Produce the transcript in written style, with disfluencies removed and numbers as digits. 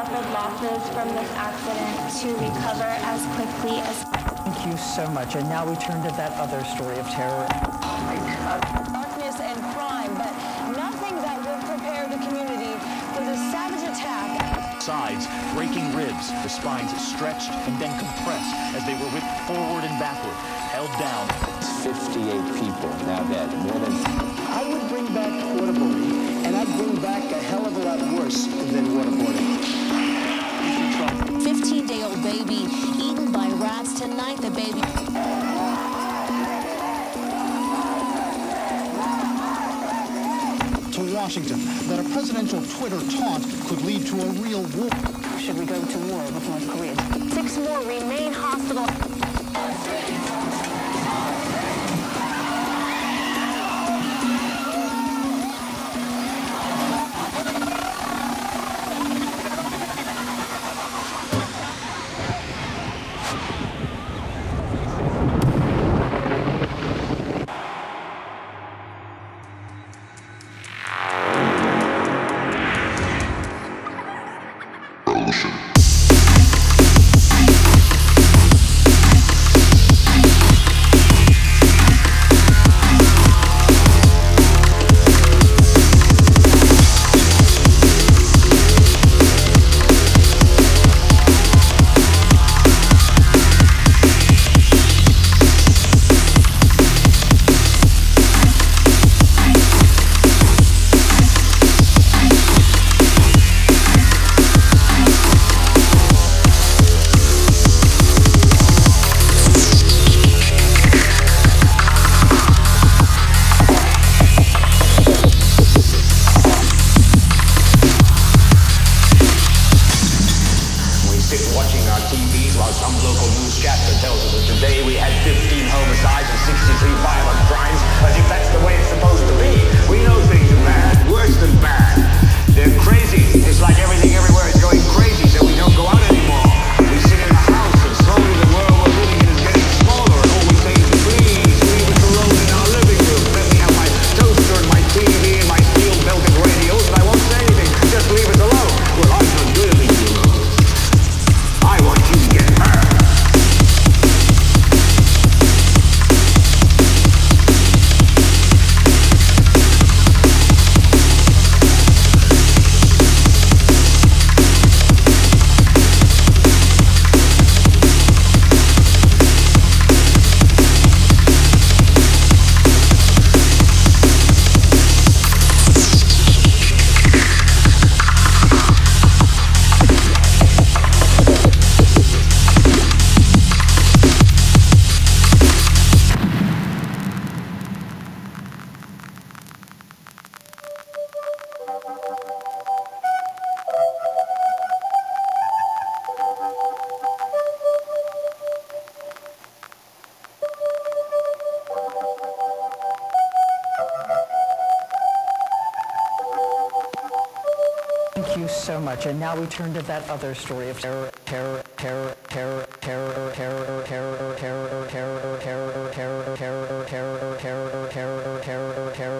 suffered losses from this accident to recover as quickly as possible. Thank you so much. And now we turn to that other story of terror. Darkness and crime, but nothing that would prepare the community for the savage attack. Sides, breaking ribs, the spines stretched and then compressed as they were whipped forward and backward, held down. 58 people now dead, more than... I would bring back waterboarding, and I'd bring back a hell of a lot worse than waterboarding. 15-day-old baby eaten by rats. Tonight, the baby... To Washington, that a presidential Twitter taunt could lead to a real war. Should we go to war with North Korea? 6 more remain hospitalized. Thank you so much. And now we turn to that other story of terror, terror, terror, terror, terror, terror, terror, terror, terror, terror, terror, terror, terror, terror, terror, terror,